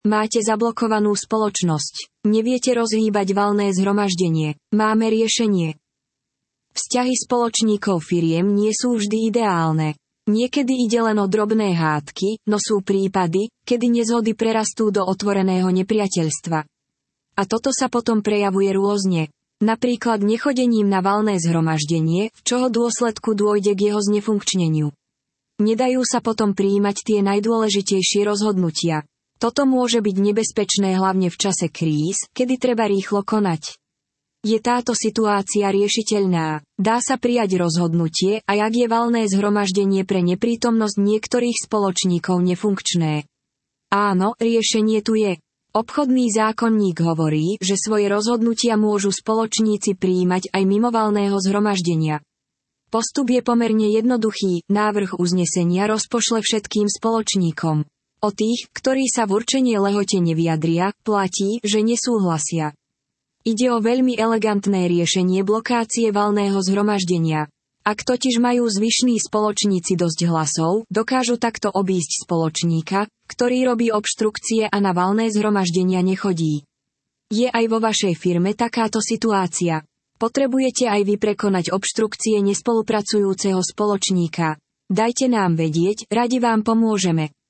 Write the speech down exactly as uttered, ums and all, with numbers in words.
Máte zablokovanú spoločnosť. Neviete rozhýbať valné zhromaždenie. Máme riešenie. Vzťahy spoločníkov firiem nie sú vždy ideálne. Niekedy ide len o drobné hádky, no sú prípady, kedy nezhody prerastú do otvoreného nepriateľstva. A toto sa potom prejavuje rôzne. Napríklad nechodením na valné zhromaždenie, v čoho dôsledku dôjde k jeho znefunkčneniu. Nedajú sa potom prijímať tie najdôležitejšie rozhodnutia. Toto môže byť nebezpečné hlavne v čase kríz, kedy treba rýchlo konať. Je táto situácia riešiteľná? Dá sa prijať rozhodnutie, aj ak je valné zhromaždenie pre neprítomnosť niektorých spoločníkov nefunkčné? Áno, riešenie tu je. Obchodný zákonník hovorí, že svoje rozhodnutia môžu spoločníci prijímať aj mimo valného zhromaždenia. Postup je pomerne jednoduchý, návrh uznesenia rozpošle všetkým spoločníkom. O tých, ktorí sa v určenej lehote nevyjadria, platí, že nesúhlasia. Ide o veľmi elegantné riešenie blokácie valného zhromaždenia. Ak totiž majú zvyšní spoločníci dosť hlasov, dokážu takto obísť spoločníka, ktorý robí obštrukcie a na valné zhromaždenia nechodí. Je aj vo vašej firme takáto situácia. Potrebujete aj vy prekonať obštrukcie nespolupracujúceho spoločníka. Dajte nám vedieť, radi vám pomôžeme.